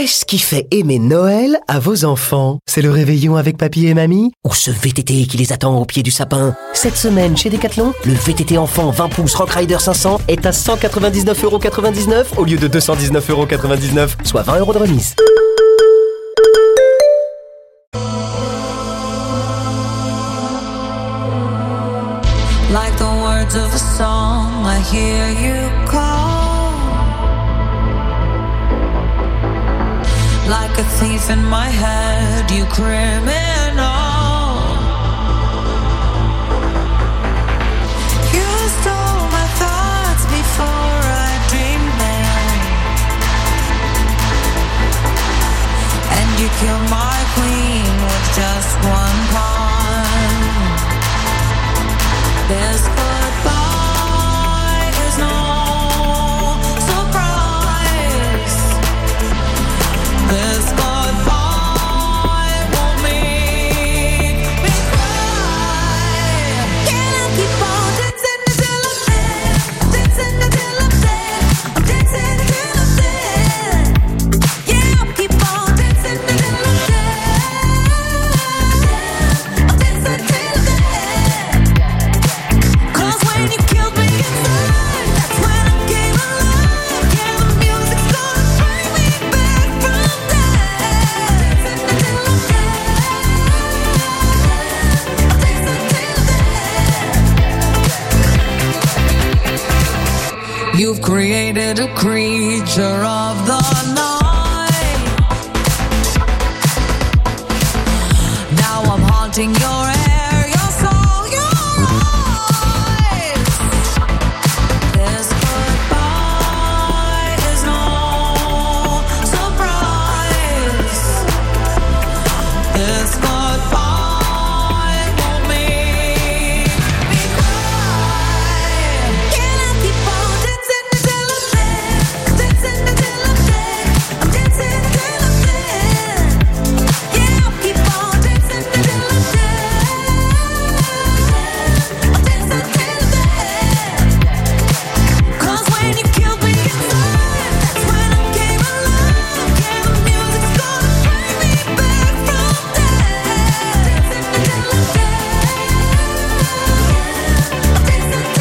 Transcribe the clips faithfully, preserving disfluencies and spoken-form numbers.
Qu'est-ce qui fait aimer Noël à vos enfants? C'est le réveillon avec papy et mamie? Ou ce V T T qui les attend au pied du sapin? Cette semaine, chez Decathlon, le V T T enfant vingt pouces Rock Rider cinq cents est à cent quatre-vingt-dix-neuf euros quatre-vingt-dix-neuf au lieu de deux cent dix-neuf euros quatre-vingt-dix-neuf, soit vingt euros de remise. Like the words of a song, I hear you call. Like a thief in my head, you criminal. You stole my thoughts before I dreamed them, and you killed my queen with just one pawn. This goodbye is no surprise. This goodbye won't make me cry. Can I keep on dancing until I'm dead? Dancing until I'm dead. I'm dancing until I'm dead. Yeah, I'll keep on dancing until I'm dead. I'm dancing until I'm dead. Cause when you killed me inside, that's when I came alive. Yeah, the music's gonna bring me back from death. I'm dancing until I'm dead. You've created a creature of the night. Now I'm haunting your hair, your soul, your eyes. This goodbye is no surprise. This goodbye won't make me cry. Can I keep on dancing until I'm dead? Dancing until I'm dead. I'm dancing until I'm dead. Yeah, I'll keep on dancing until I'm dead. I'm dancing until I'm dead. Cause when you killed me inside, that's when I came alive. Yeah, the music's gonna bring me back from death. Dancing until I'm dead. I'm dancing until I'm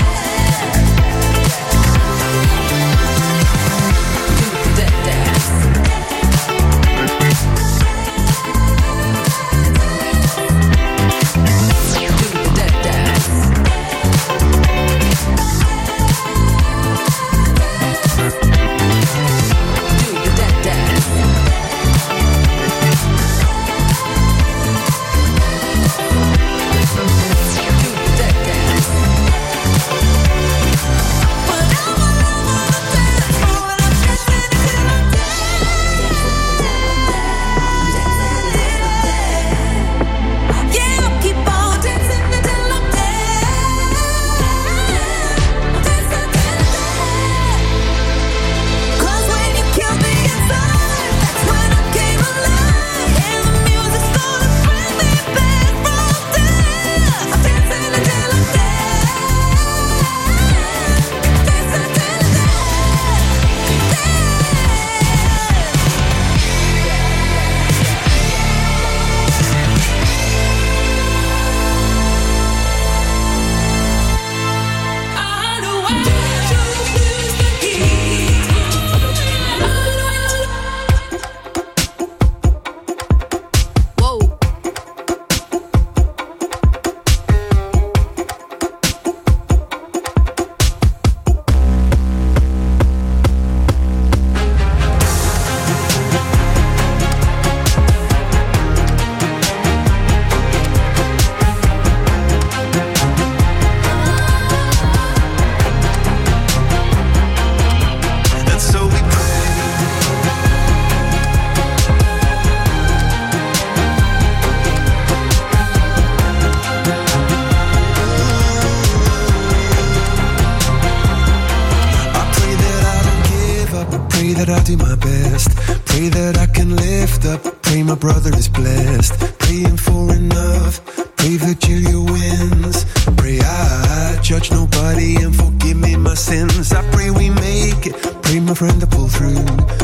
that I do my best. Pray that I can lift up. Pray my brother is blessed. Praying for enough. Pray Virgilia wins. Pray I judge nobody and forgive me my sins. I pray we make it. Pray my friend to pull through.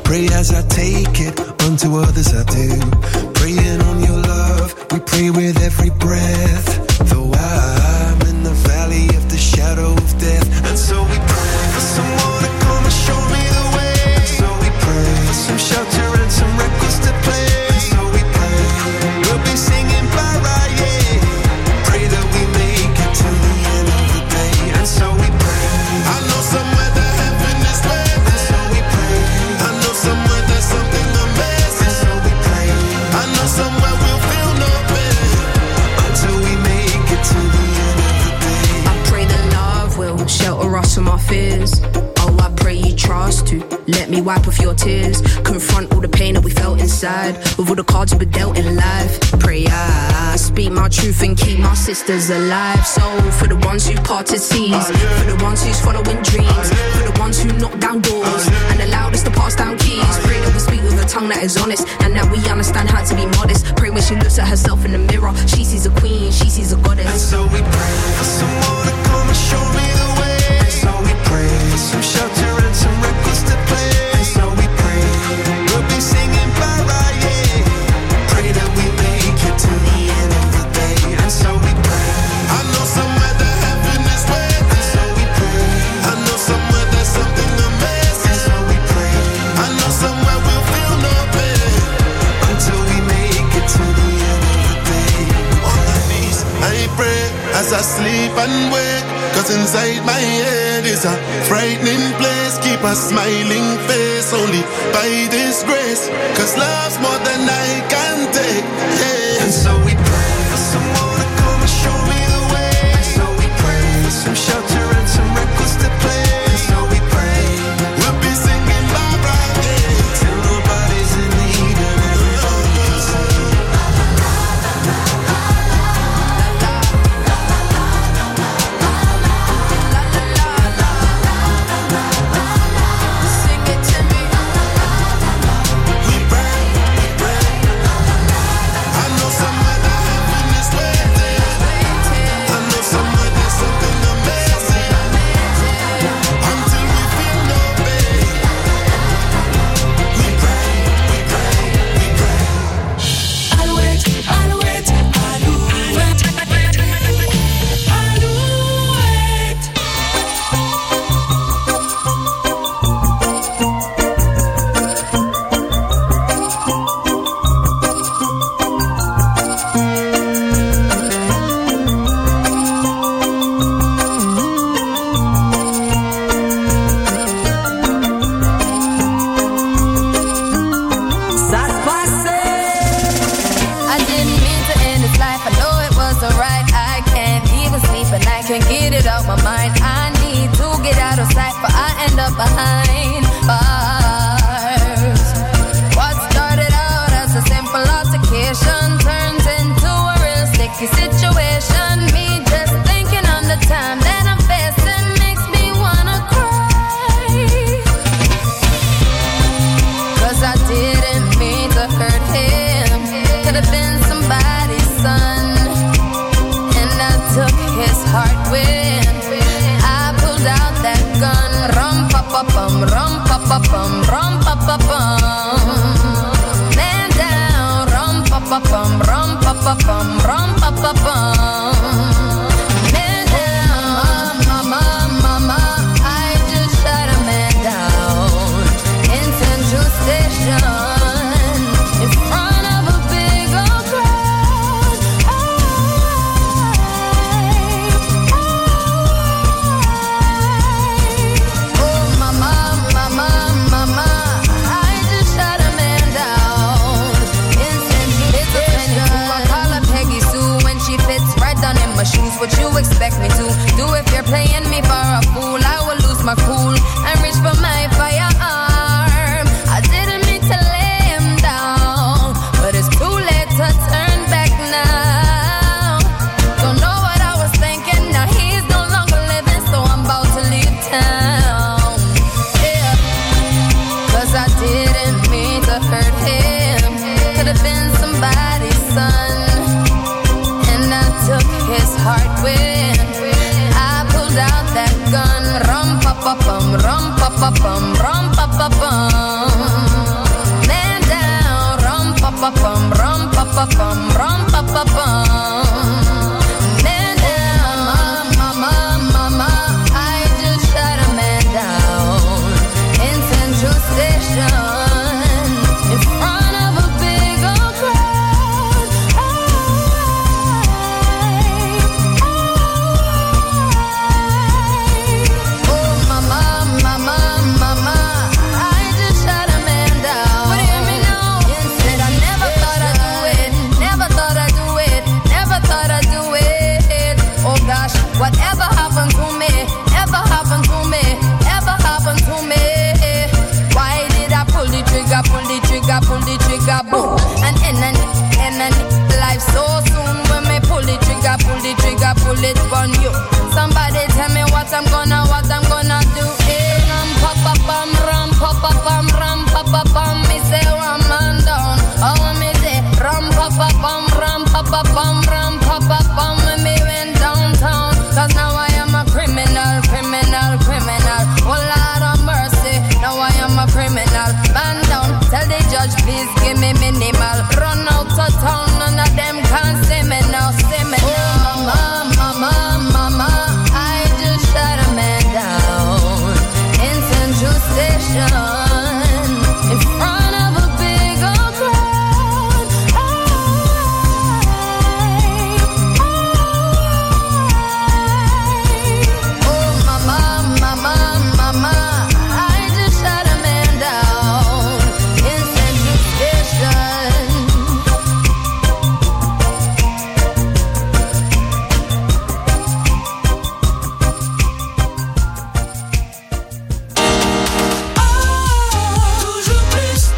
Pray as I take it, unto others I do. Praying on your love, we pray with every breath. Though I'm in the valley of the shadow of death. And so we pray for someone to come and show me the way. And so we pray for some shelter and some records to play. And so we pray, we'll be singing bye-bye, yeah. Pray that we make it to the end of the day. And so we pray, I know somewhere that heaven is waiting. And so we pray, I know somewhere there's something amazing. And so we pray, I know somewhere we'll feel no pain until we make it to the end of the day. I pray that love will shelter us from our fears. Oh, I pray you trust to let me wipe off your tears. Confront all the pain that we felt inside with all the cards we were dealt in life. Pray I speak my truth and keep my sisters alive. So for the ones who parted seas, for the ones who's following dreams, for the ones who knock down doors and allowed us to pass down keys. Pray that we speak with a tongue that is honest and that we understand how to be modest. Pray when she looks at herself in the mirror, she sees a queen, she sees a goddess. And so we pray for someone to come and show me the way. And so we pray for some shelter and some records to play. And so we pray, we'll be singing bye-bye, yeah. Pray that we make it to the end of the day. And so we pray, I know somewhere that heaven is waiting. And so we pray, I know somewhere there's something amazing. And so we pray, I know somewhere we'll feel no pain until we make it to the end of the day. On my knees, I pray as I sleep and wake. Cause inside my head is a frightening place. Keep a smiling face only by this grace. Cause love's more than I can take, yeah. And so we pray for someone to come and show me the way. And so we pray for some shelter and some records to play. And so we pray, we'll be singing bye-bye, yeah. Till nobody's in need and everybody can say behind bars. What started out as a simple altercation turns into a real sticky situation. Me just thinking on the time that I'm facing makes me wanna cry. Cause I didn't mean to hurt him. Could have been somebody's son. And I took his heart with. I pulled out that gun. Rum pa pa pum, rum pa pa pum, rum pa pa pum. Man down, rum pa pa pum, rum pa pa pum, rum pa pa pum. Man down, mama, mama, I just shot a man down in Central Station in front of a big old crowd. I, I, oh mama, mama, mama. trigger, pull the trigger, boom. And end and end and life so soon. When me pull the trigger, pull the trigger, pull it on you. Somebody tell me what I'm gonna, what I'm gonna do. Hey, ram pa pa pam, ram pa pa pam, ram pa pa pam. Me say one man down. Oh me say ram pa pa pam, ram pa pa pam, ram pa pa pam. When me went downtown, 'cause now I am a criminal, criminal, criminal. Oh Lord of mercy, now I am a criminal. Man down, tell the judge please give me minimal. Run out of town, none of them can see me now, see me now. Oh mama, mama, mama, I just shot a man down in Central Station in front of a big old crowd. Oh mama, mama, mama, I just shot a man down in Central Station. Toujours plus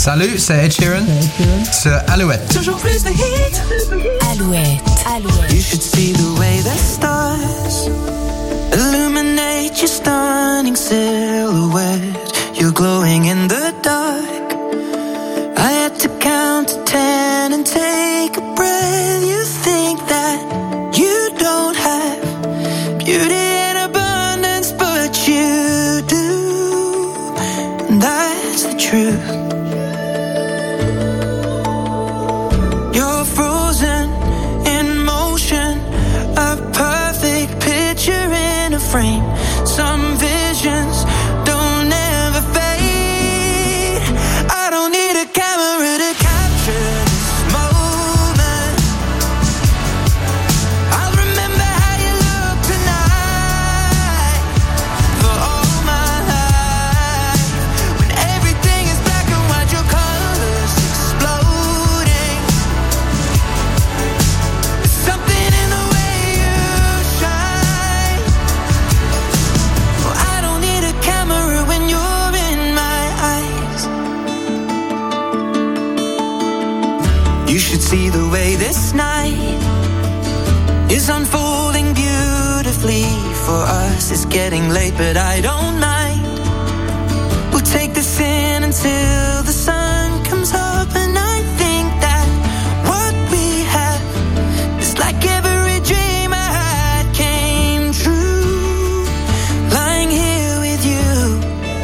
Salut, c'est Ed Sheeran sur Alouette. Toujours plus de hits. Alouette, Alouette. You should see the way the stars illuminate your stunning silhouette. You're glowing in the dark. I had to count to ten and take a breath. You think that you don't have beauty in abundance, but you do. And that's the truth. You're frozen in motion, a perfect picture in a frame. Some visions don't ever fade. I don't need a camera to capture this moment. I'll remember how you look tonight for all my life. When everything is black and white, your colors exploding. There's something in the way you shine. Well, I don't need a camera when you're in my eyes. You should see the way this night is unfolding beautifully for us. It's getting late, but I don't mind. We'll take this in until the sun comes up, and I think that what we have is like every dream I had came true. Lying here with you,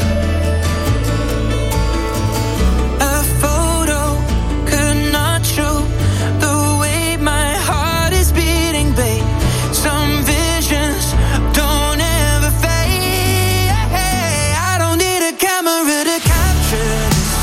a photo could not show the way my heart is beating, babe. Some visions don't ever fade. I don't need a camera to capture this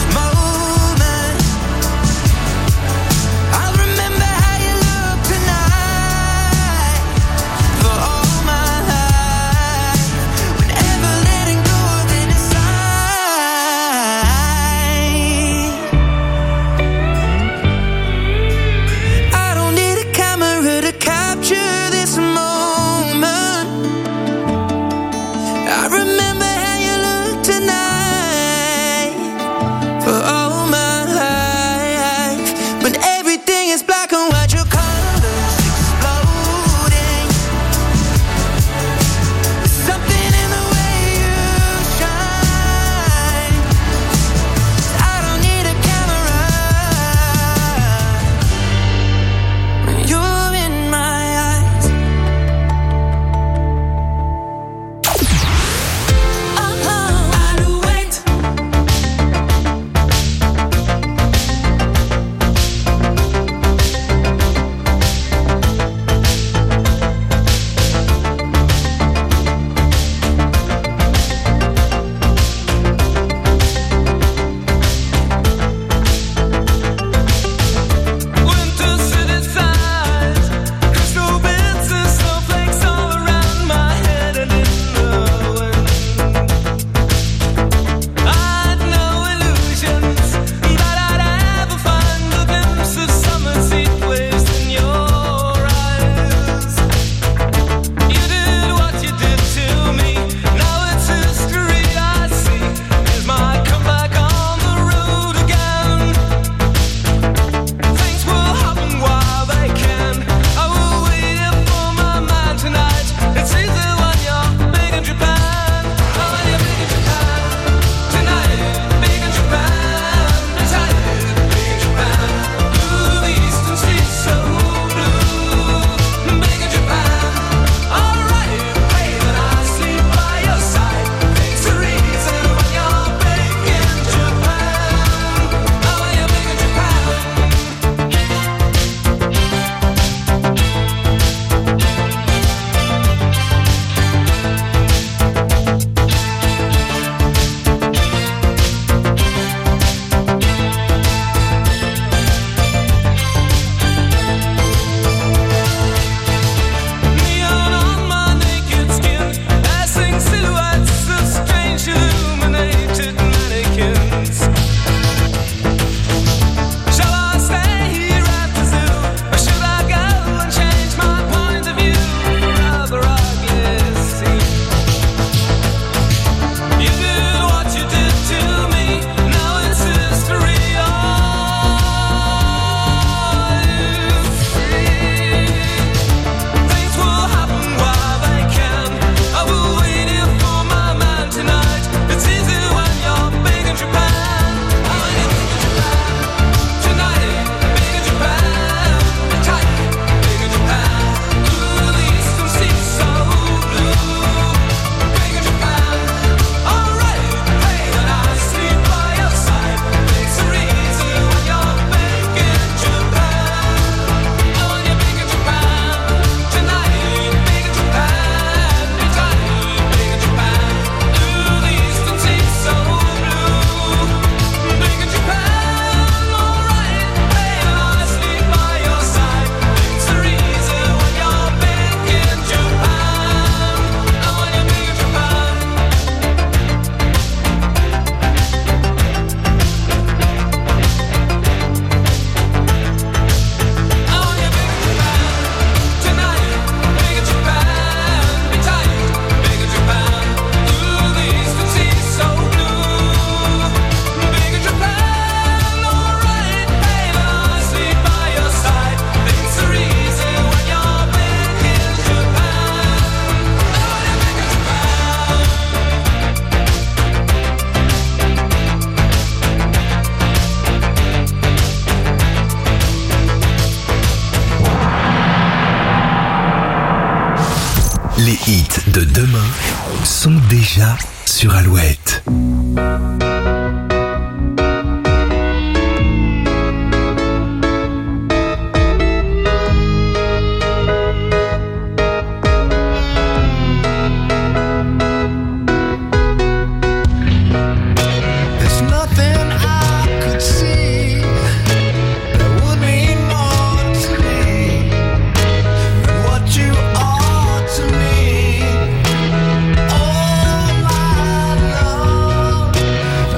Les hits de demain sont déjà sur Alouette. Oh, my love.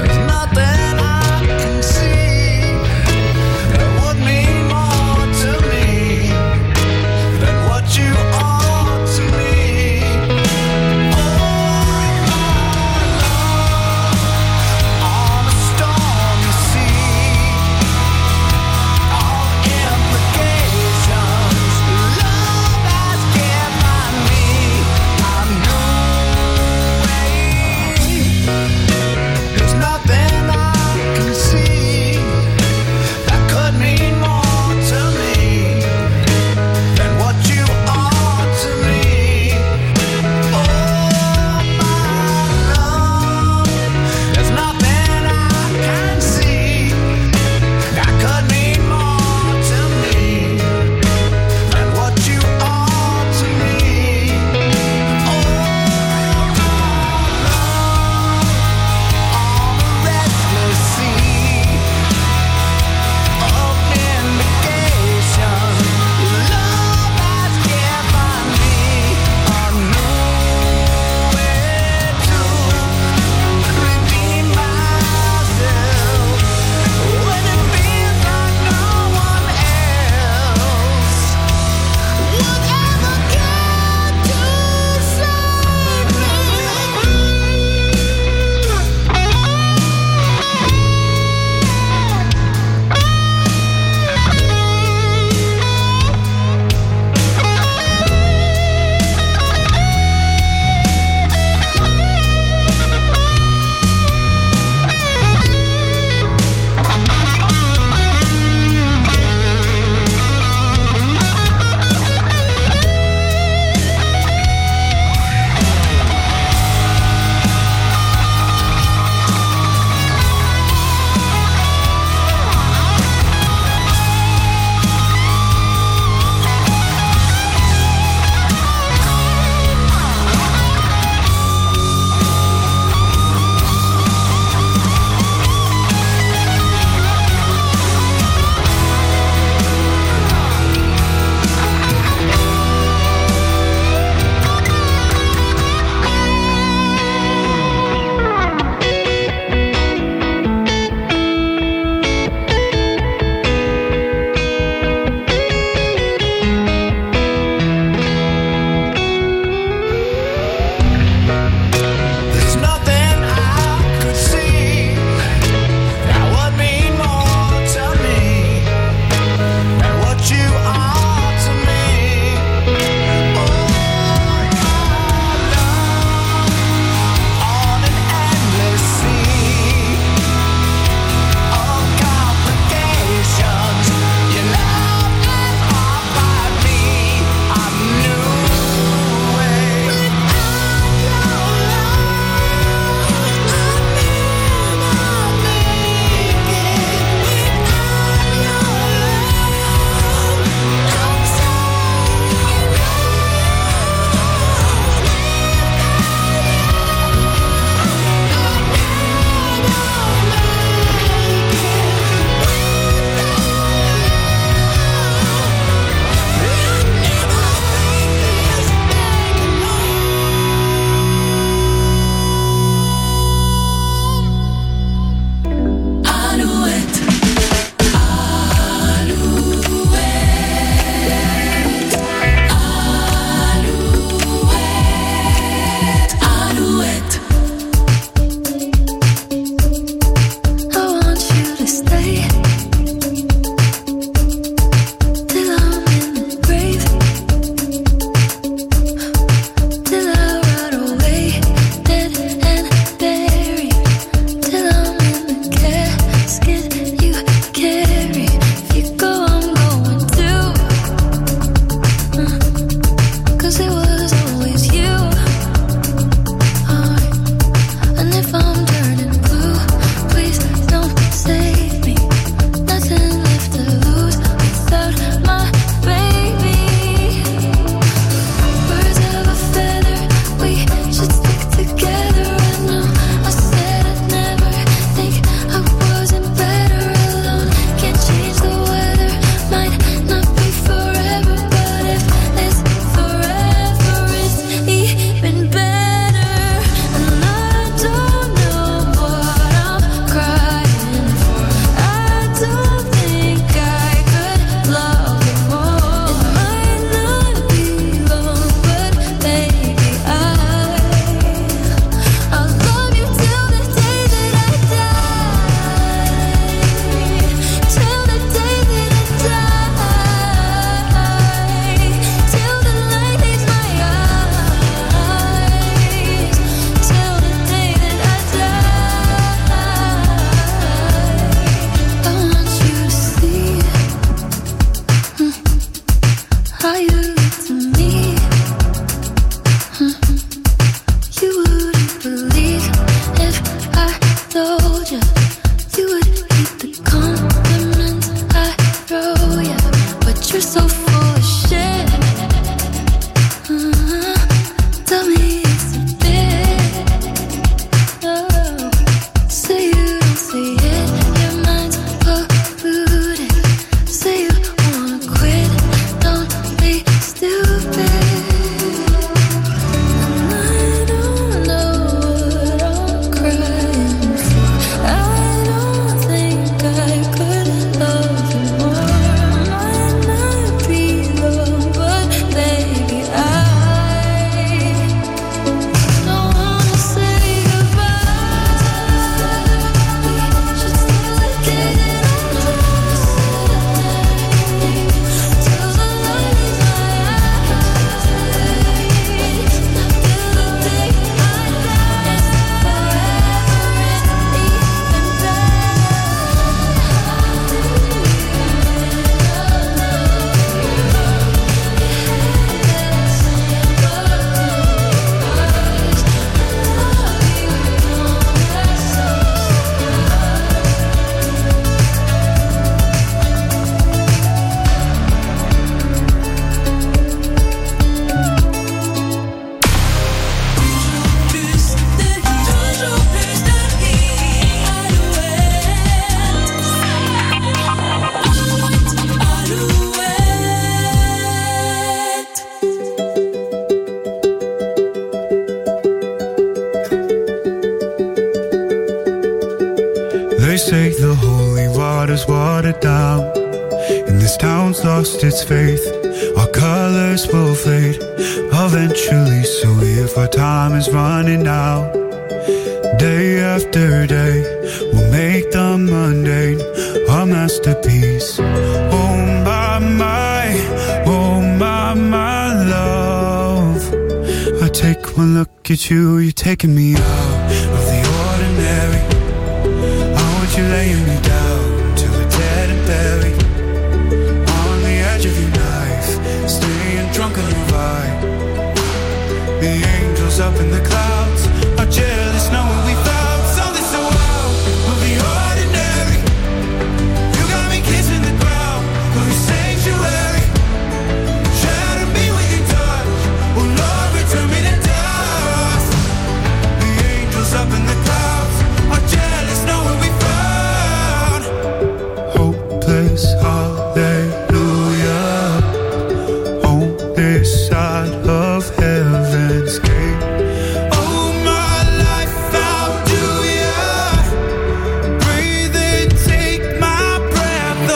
water's watered down, and this town's lost its faith. Our colors will fade eventually, so if our time is running out, day after day, we'll make the mundane our masterpiece. Oh my, my, oh my, my love, I take one look at you, you're taking me out of the ordinary. I want you laying me down till we're dead and buried, on the edge of your knife, staying drunk on your vibe. The angels up in the clouds are jealous knowing we found something so out of the ordinary. You got me kissing the ground of your sanctuary. Shatter me with your touch, oh Lord, return me to dust. The angels up in the clouds are jealous knowing we found hopeless hallelujah on this side of heaven's gate. Oh my life, how do ya breathe and take my breath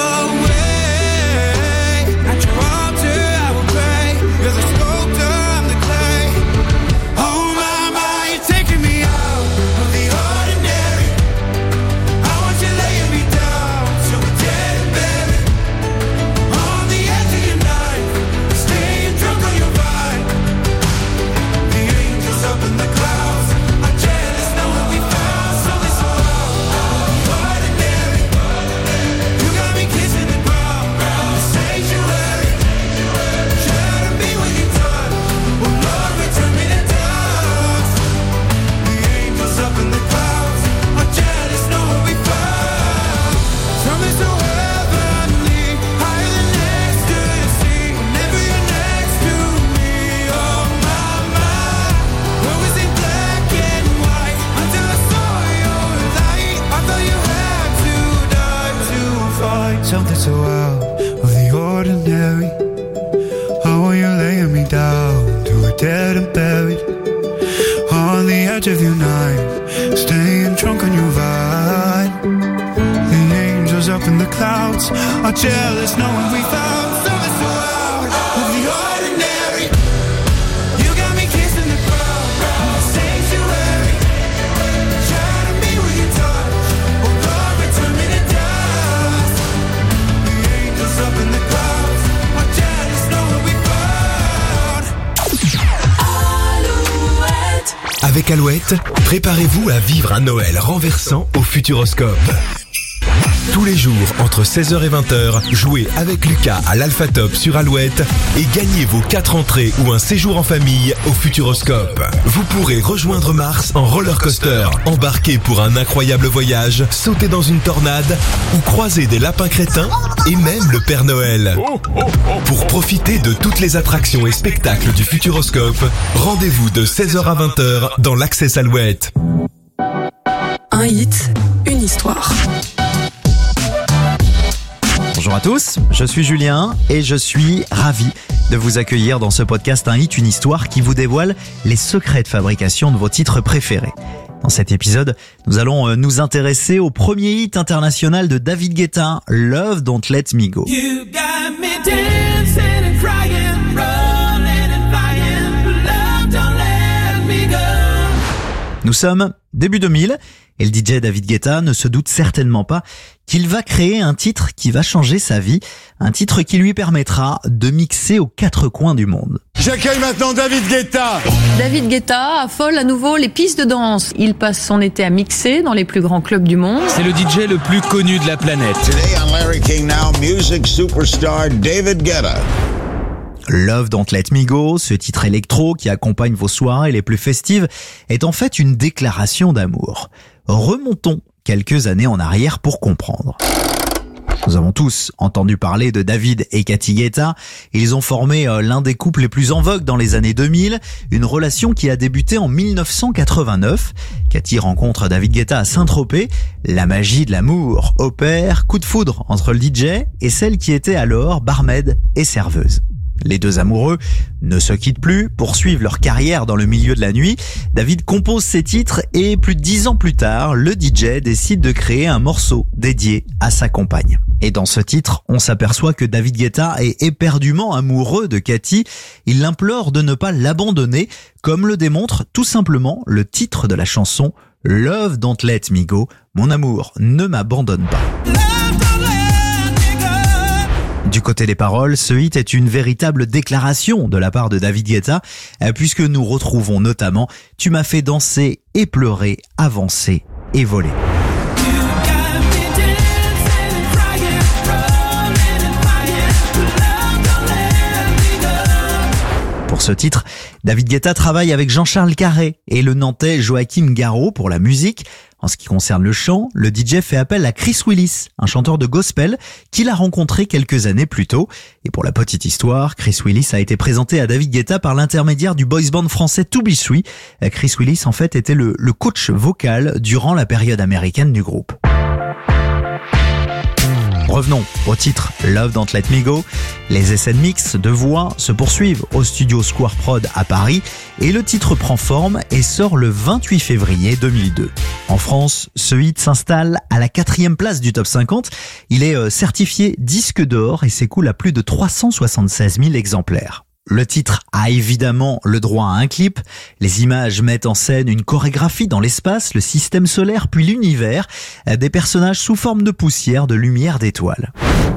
away? At your altar I will pray. You're the sculptor, I'm the clay. Oh my, my, you're taking me out of the ordinary. I want you laying me down till we're dead and buried, on the edge of your knife, staying drunk on your vibe. The angels up in the clouds are jealous knowing we found something so out of the ordinary. You got me kissing the ground of the sanctuary. Shatter me with your touch, oh Lord, return me to dust. The angels up in the clouds are jealous knowing we found something so heavenly, higher than ecstasy. Whenever you're next to me, oh my, my, where was it black and white until I saw your light? I thought you had to die to find something so out of the ordinary. I want you laying me down till we're dead and buried, on the edge of your knife, staying drunk on your vibe. The angels up in the clouds are jealous knowing we found something so out of the ordinary. You got me kissing the ground of the sanctuary. Shatter me with your touch, oh Lord, return me to dust. The angels up in the clouds are jealous knowing we found. Alouette. Avec Alouette, préparez-vous à vivre un Noël renversant au Futuroscope. Tous les jours, entre seize heures et vingt heures, jouez avec Lucas à l'Alpha Top sur Alouette et gagnez vos quatre entrées ou un séjour en famille au Futuroscope. Vous pourrez rejoindre Mars en roller coaster, embarquer pour un incroyable voyage, sauter dans une tornade ou croiser des lapins crétins et même le Père Noël. Pour profiter de toutes les attractions et spectacles du Futuroscope, rendez-vous de seize heures à vingt heures dans l'Access Alouette. Un hit, une histoire. Bonjour à tous, je suis Julien et je suis ravi de vous accueillir dans ce podcast Un hit, une histoire qui vous dévoile les secrets de fabrication de vos titres préférés. Dans cet épisode, nous allons nous intéresser au premier hit international de David Guetta, Love Don't Let Me Go. You got me dancing and crying, rolling and flying, love don't let me go. Nous sommes début deux mille et le D J David Guetta ne se doute certainement pas qu'il va créer un titre qui va changer sa vie, un titre qui lui permettra de mixer aux quatre coins du monde. J'accueille maintenant David Guetta. David Guetta affole à nouveau les pistes de danse. Il passe son été à mixer dans les plus grands clubs du monde. C'est le D J le plus connu de la planète. Today on Larry King Now, music superstar David Guetta. Love Don't Let Me Go, ce titre électro qui accompagne vos soirées les plus festives, est en fait une déclaration d'amour. Remontons quelques années en arrière pour comprendre. Nous avons tous entendu parler de David et Cathy Guetta. Ils ont formé l'un des couples les plus en vogue dans les années deux mille, une relation qui a débuté en dix-neuf cent quatre-vingt-neuf. Cathy rencontre David Guetta à Saint-Tropez. La magie de l'amour opère, coup de foudre entre le D J et celle qui était alors barmaid et serveuse. Les deux amoureux ne se quittent plus, poursuivent leur carrière dans le milieu de la nuit. David compose ses titres et plus de dix ans plus tard, le D J décide de créer un morceau dédié à sa compagne. Et dans ce titre, on s'aperçoit que David Guetta est éperdument amoureux de Cathy. Il l'implore de ne pas l'abandonner, comme le démontre tout simplement le titre de la chanson Love Don't Let Me Go. Mon amour, ne m'abandonne pas. Du côté des paroles, ce hit est une véritable déclaration de la part de David Guetta, puisque nous retrouvons notamment « Tu m'as fait danser et pleurer, avancer et voler ». Pour ce titre, David Guetta travaille avec Jean-Charles Carré et le Nantais Joachim Garraud pour la musique. En ce qui concerne le chant, le D J fait appel à Chris Willis, un chanteur de gospel qu'il a rencontré quelques années plus tôt. Et pour la petite histoire, Chris Willis a été présenté à David Guetta par l'intermédiaire du boys band français To Be Three. Chris Willis, en fait, était le, le coach vocal durant la période américaine du groupe. Revenons au titre Love Don't Let Me Go. Les essais de mix de voix se poursuivent au studio Square Prod à Paris et le titre prend forme et sort le vingt-huit février deux mille deux. En France, ce hit s'installe à la quatrième place du top cinquante. Il est certifié disque d'or et s'écoule à plus de trois cent soixante-seize mille exemplaires. Le titre a évidemment le droit à un clip. Les images mettent en scène une chorégraphie dans l'espace, le système solaire puis l'univers, des personnages sous forme de poussière, de lumière, d'étoiles.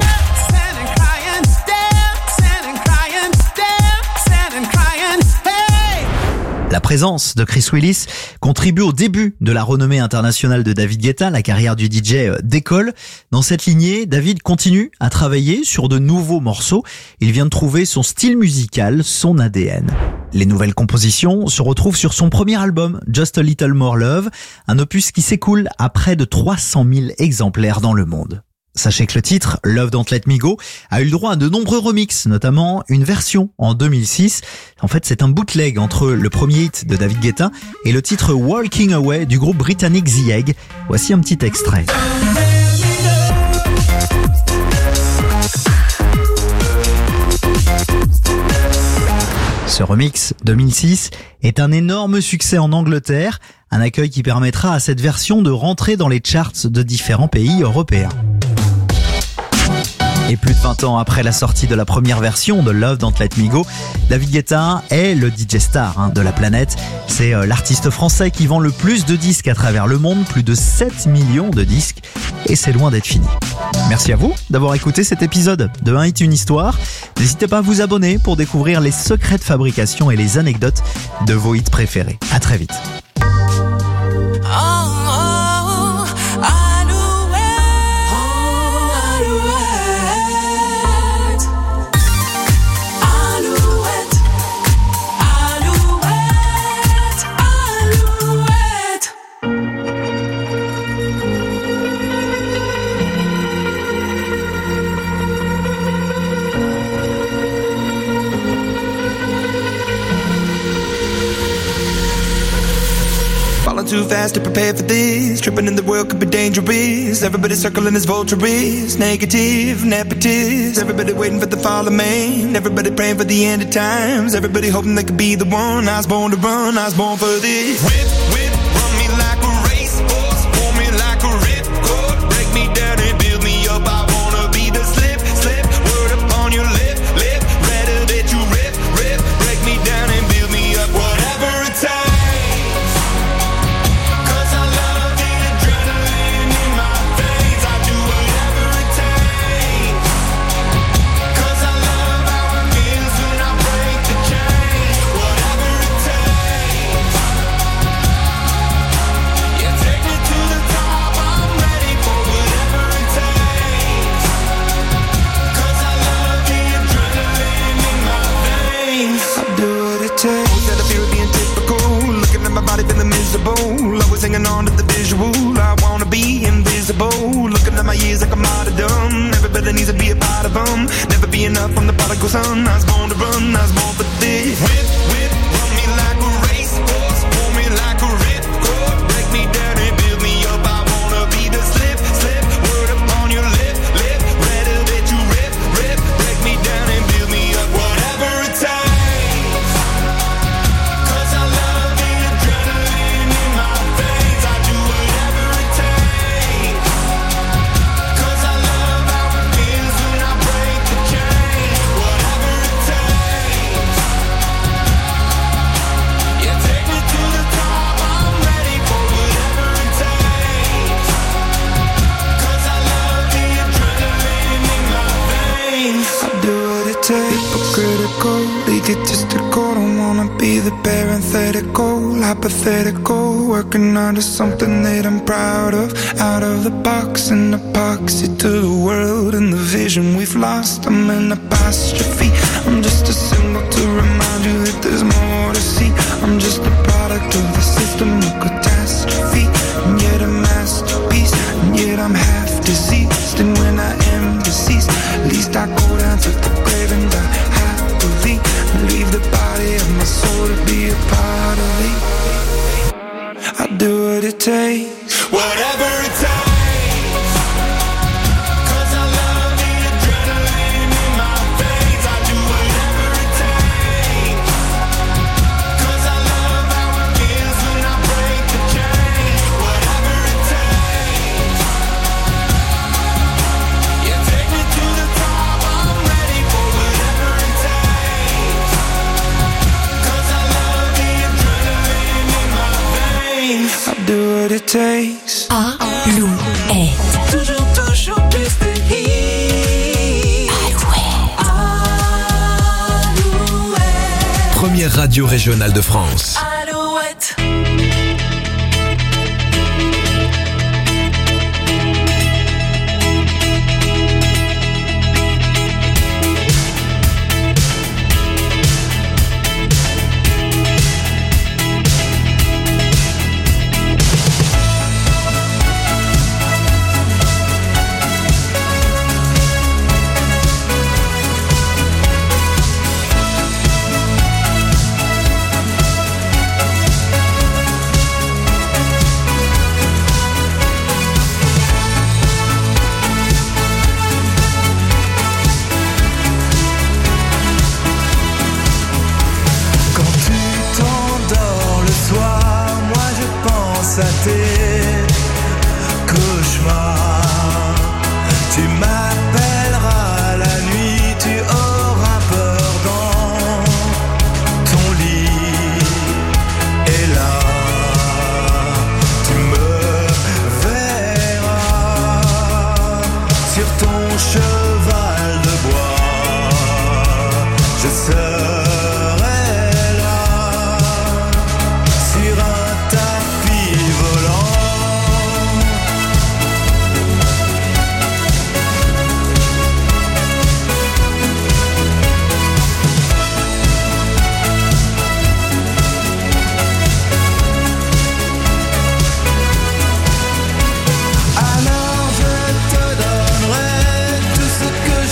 La présence de Chris Willis contribue au début de la renommée internationale de David Guetta. La carrière du D J décolle. Dans cette lignée, David continue à travailler sur de nouveaux morceaux. Il vient de trouver son style musical, son A D N. Les nouvelles compositions se retrouvent sur son premier album, Just a Little More Love, un opus qui s'écoule à près de trois cent mille exemplaires dans le monde. Sachez que le titre, Love Don't Let Me Go, a eu le droit à de nombreux remixes, notamment une version en deux mille six. En fait, c'est un bootleg entre le premier hit de David Guetta et le titre Walking Away du groupe britannique The Egg. Voici un petit extrait. Ce remix deux mille six est un énorme succès en Angleterre, un accueil qui permettra à cette version de rentrer dans les charts de différents pays européens. Et plus de vingt ans après la sortie de la première version de Love Don't Let Me Go, David Guetta est le D J star hein, de la planète. C'est euh, l'artiste français qui vend le plus de disques à travers le monde, plus de sept millions de disques, et c'est loin d'être fini. Merci à vous d'avoir écouté cet épisode de Un Hit, Une Histoire. N'hésitez pas à vous abonner pour découvrir les secrets de fabrication et les anecdotes de vos hits préférés. À très vite. Too fast to prepare for this. Tripping in the world could be dangerous. Everybody circling as vultures. Negative, nepotist. Everybody waiting for the fall of man. Everybody praying for the end of times. Everybody hoping they could be the one. I was born to run, I was born for this. Whip, whip, run me like a racehorse. Pull me like a ripcord. Break me down and build me up. I wanna be the slip, slip. Word upon your lip, lip. Rather that you rip, rip. Break me down and build me up. Whatever it takes. Always hanging on to the visual. I wanna be invisible. Looking at my years like I'm out of dumb. Everybody needs to be a part of them. Never be enough, I'm the prodigal son. I was born to run, I was born for this. Whip, whip, run me like a racehorse. Pull me like a ripcord. Break me down and build me up. I wanna be the slip, slip. Word upon your lip, lip. Rather that you rip, rip. Break me down and build me up. Whatever egotistical. Don't wanna be the parenthetical, hypothetical, working under something that I'm proud of. Out of the box, an epoxy to the world and the vision we've lost. I'm an apostrophe. I'm just a symbol to remind you that there's more to see. I'm just a product of the system of catastrophe, and yet a masterpiece, and yet I'm half diseased. And when I am deceased, at least I go down to the grave and die happily, and leave the body of my soul to be a part of it. I do what it takes, whatever it takes. Do what it takes. Alouette. Toujours, toujours plus de hits. Alouette. Première radio régionale de France. Alouette. À tes cauchemars, tu m'appelleras la nuit, tu auras peur dans ton lit, et là tu me verras sur ton cheval de bois, je serai là sur un tapis volant. Alors je te donnerai tout ce que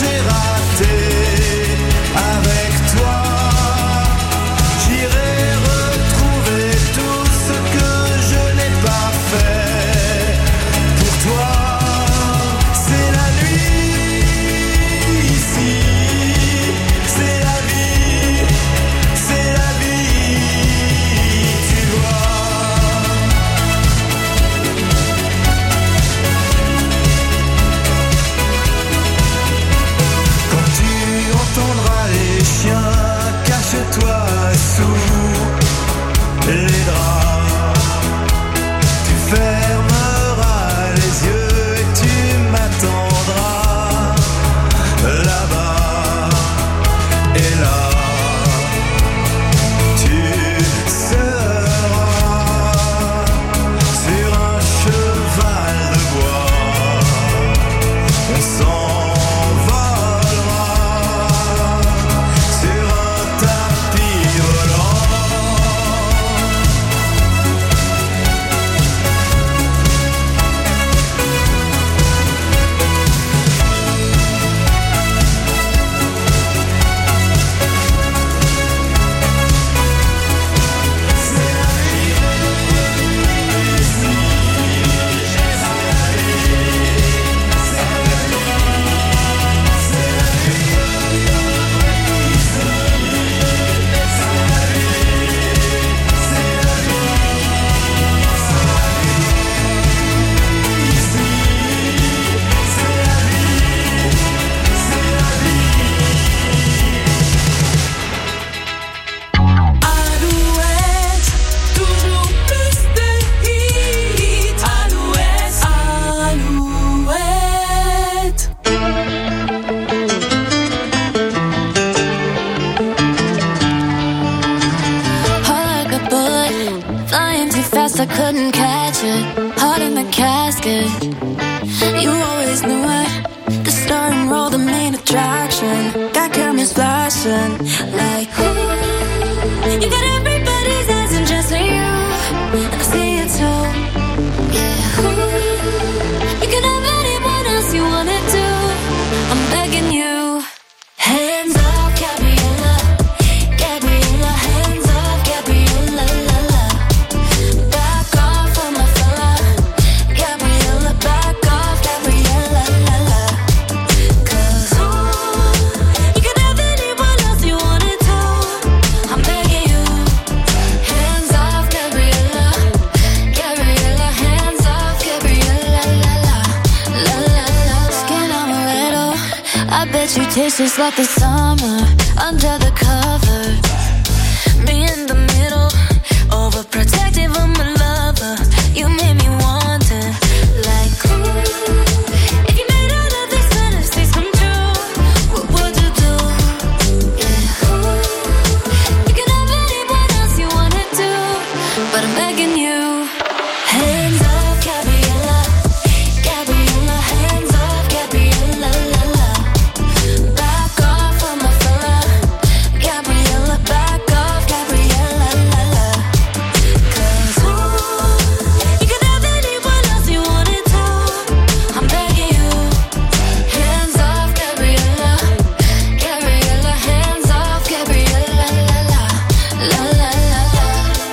couldn't catch it. Heart in the casket. You always knew it. The starting role, the main attraction. Got cameras flashing like ooh. You got everybody's eyes and just for you. And I see it too. Yeah. Ooh. You can have anyone else you wanna do. I'm begging you. Hands off, Gabriella. Gabriella, hands off, Gabriella, la la. Back off of my fella. Gabriella, back off, Gabriella, la la. Cause ooh, you can have anyone else you wanted to. I'm begging you. Hands off, Gabriella. Gabriella, hands off, Gabriella, la la. La la la. Skin on a little. I bet you taste just like the summer under the covers. Me in the middle, overprotective of my lover. You made me wonder, like, ooh, if you made all of these fantasies come true, what would you do? Yeah, ooh, you can have anyone else you wanna do, but I'm begging you. Hands off, Gabriella. Gabriella, hands off, Gabriella, la la. Back off of my fella. Gabriella, back off, Gabriella, la la. Cause ooh, you can have anyone else you wanted to. I'm begging you. Hands off, Gabriella. Gabriella, hands off, Gabriella, la la. La la la la.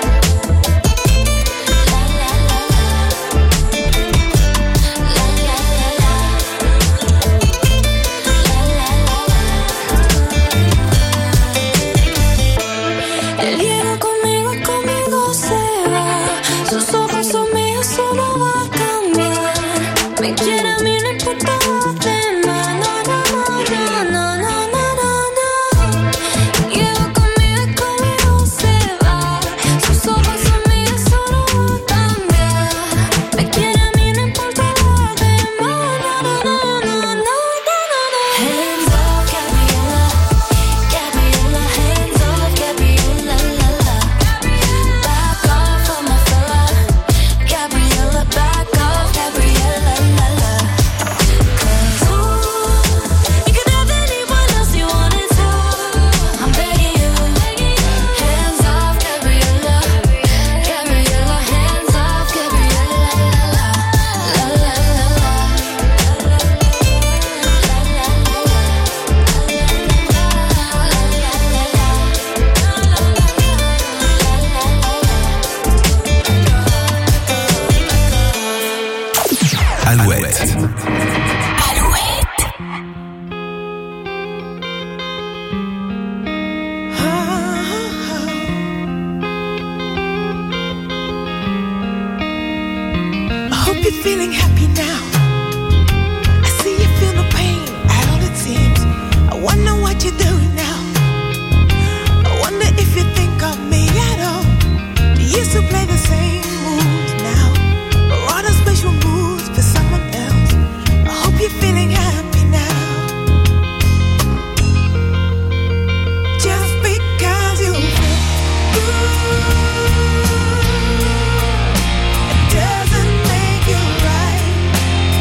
La la la la. La la la la. El hielo conmigo, conmigo se va. Sus ojos son míos, solo va a cambiar. Me quiere a mí, no importa lo demás. No, no, no, no, no, no, no, no. El hielo conmigo, conmigo se va. Sus ojos son míos, solo va a cambiar. Me quiere a mí, no importa lo demás. No, no, no, no, no, no, no. Hands off, Gabriella. Gabriella, hands off, Gabriella, la la. Back off of my fella. Gabriella, back off, Gabriella, la la. Cause ooh, you can have anyone else you wanted to. I'm begging you. Hands off, Gabriella. Gabriella, hands off, Gabriella, la la. La la la la. Alouette. I hope you're feeling happy now. I see you feel the pain at all it seems. I wonder what you're doing now. I wonder if you think of me at all. You used to play the same moves now, or are those special moves for someone else? I hope you're feeling happy now. Just because you feel good, it doesn't make you right.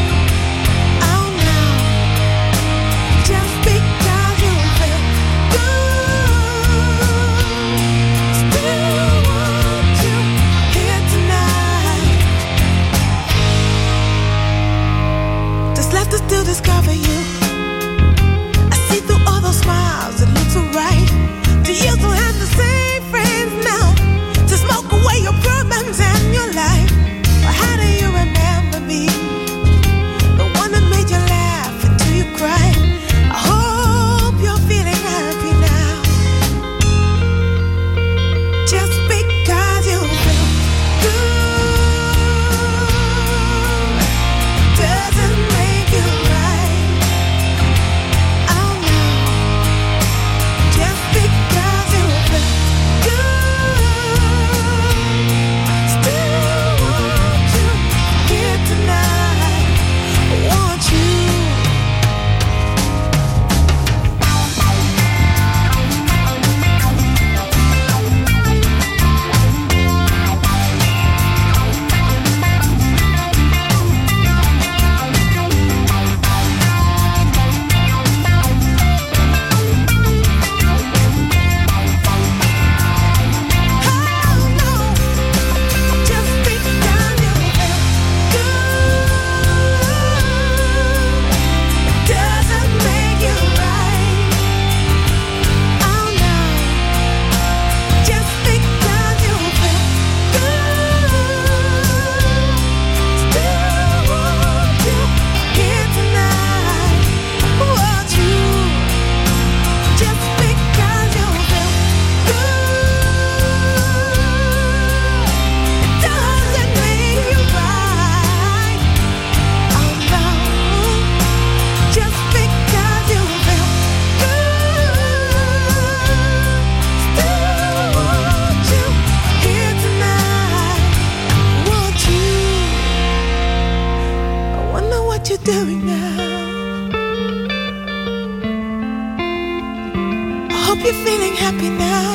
hope you're feeling happy now.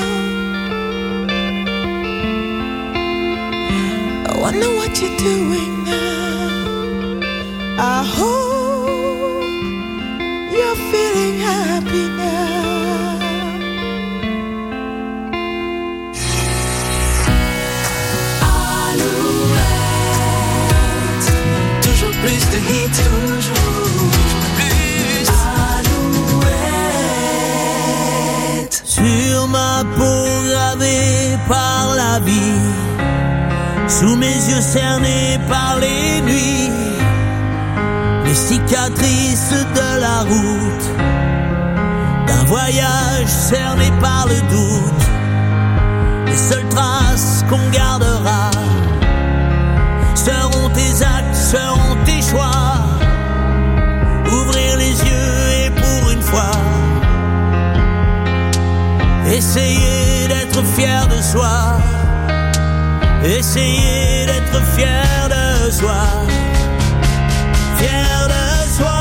I wonder what you're doing now. I hope you're feeling happy now. Alouette, toujours plus de hits, toujours plus. Alouette, sur ma peau gravée par la vie, sous mes yeux cernés par les nuits, les cicatrices de la route, d'un voyage cerné par le doute. Les seules traces qu'on gardera seront tes actes, seront tes choix. Ouvrir les yeux et pour une fois essayer d'être fier de soi. Essayer d'être fier de soi. Fier de soi.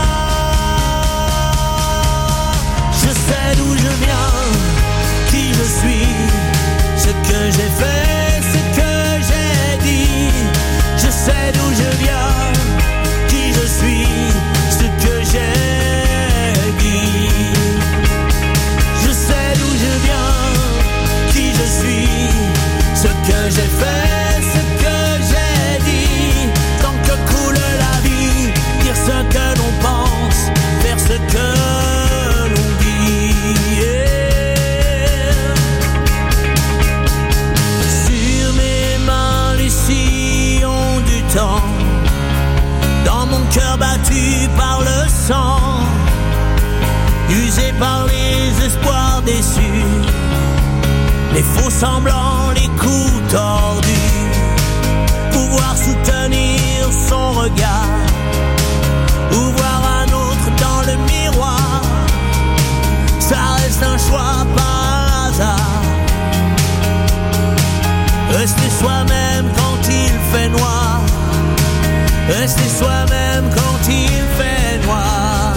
Je sais d'où je viens, qui je suis, ce que j'ai fait, ce que j'ai dit. Je sais d'où je viens, qui je suis, ce que j'ai dit. Je sais d'où je viens, qui je suis, ce que j'ai fait, ce que j'ai dit. Tant que coule la vie, dire ce que l'on pense, faire ce que l'on dit. Yeah. Sur mes mains les sillons du temps, dans mon cœur battu par le sang, usé par les espoirs déçus, les faux semblants, les coups tordus. Pouvoir soutenir son regard, ou voir un autre dans le miroir, ça reste un choix par hasard. Rester soi-même quand il fait noir, rester soi-même quand il fait noir,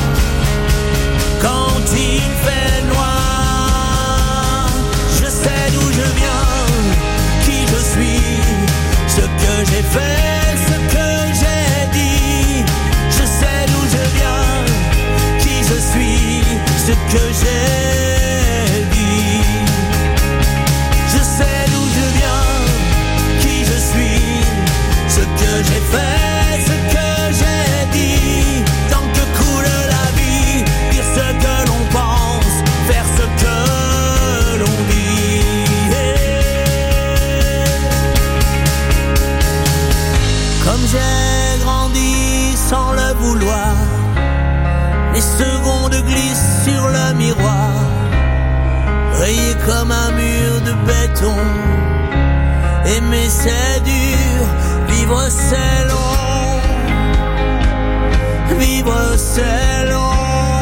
quand il fait noir. Je sais d'où je viens, qui je suis, ce que j'ai fait, ce que j'ai dit. Je sais d'où je viens, qui je suis, ce que j'ai dit. Je sais d'où je viens, qui je suis, ce que j'ai fait, ce que j'ai dit. Tant que coule la vie, dire ce que l'on pense, faire ce que l'on dit. Comme j'ai grandi sans le vouloir, les secondes glissent sur le miroir, rayé comme un mur de béton. Aimer c'est dur, vivre c'est long, vivre c'est long,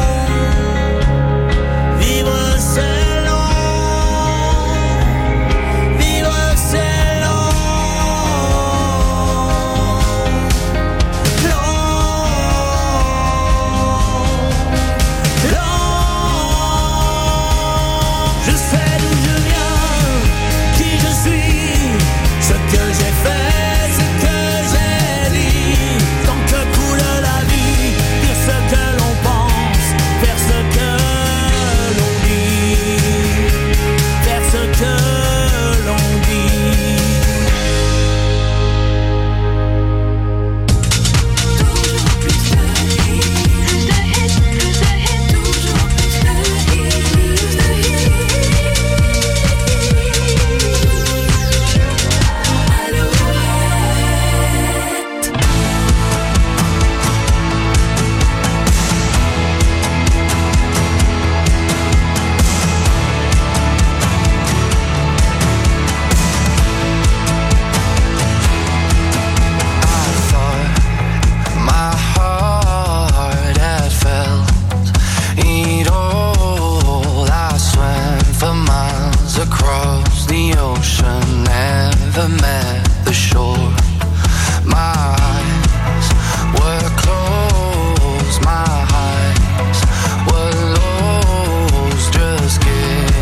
vivre c'est long, vivre c'est long, long, long. Je sais d'où je viens, qui je suis, ce que j'ai fait, ce que j'ai dit. Tant que coule la vie, dire ce que l'on pense, faire ce que l'on dit, faire ce que l'on dit. toujours plus de hits, plus de hits, plus de hits, toujours plus de hits, plus de hits. Alouette. I thought my heart had felt it all. I swam for miles across the ocean, never met the shore. My eyes were closed, my eyes were lost, just getting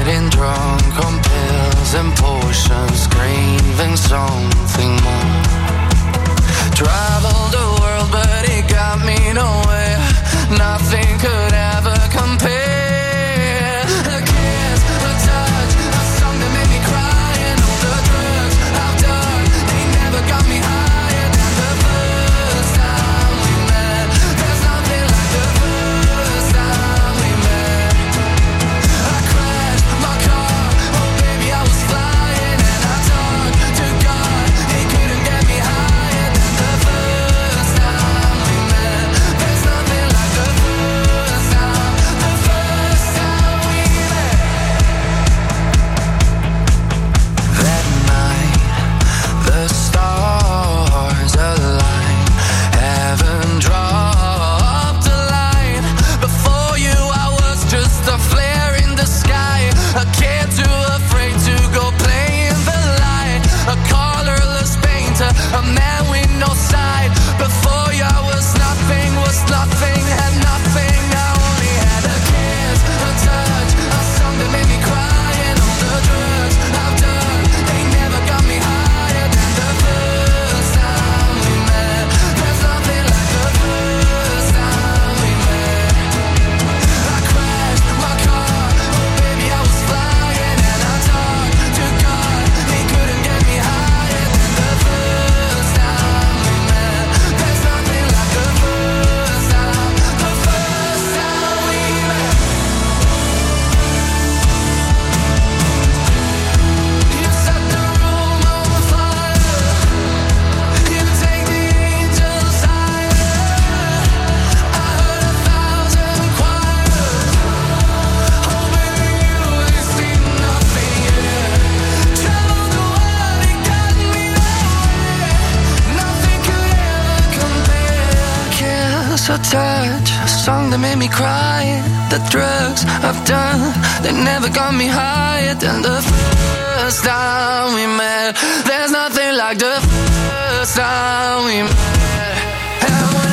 touch, a song that made me cry. The drugs I've done, they never got me higher than the first time we met. There's nothing like the first time we met. And when